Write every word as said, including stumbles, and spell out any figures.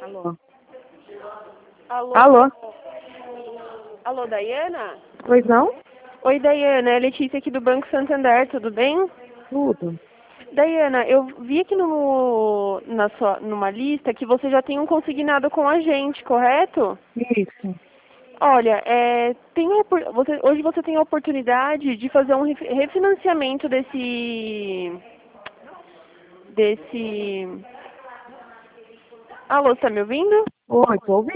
Alô? Alô? Alô? Alô, Daiana? Pois não? Oi, Daiana, é Letícia aqui do Banco Santander, tudo bem? Tudo. Daiana, eu vi aqui no, na sua, numa lista que você já tem um consignado com a gente, correto? Isso. Olha, é, tem a opor- você, hoje você tem a oportunidade de fazer um ref- refinanciamento desse... desse... Alô, você tá me ouvindo? Oi, tô ouvindo.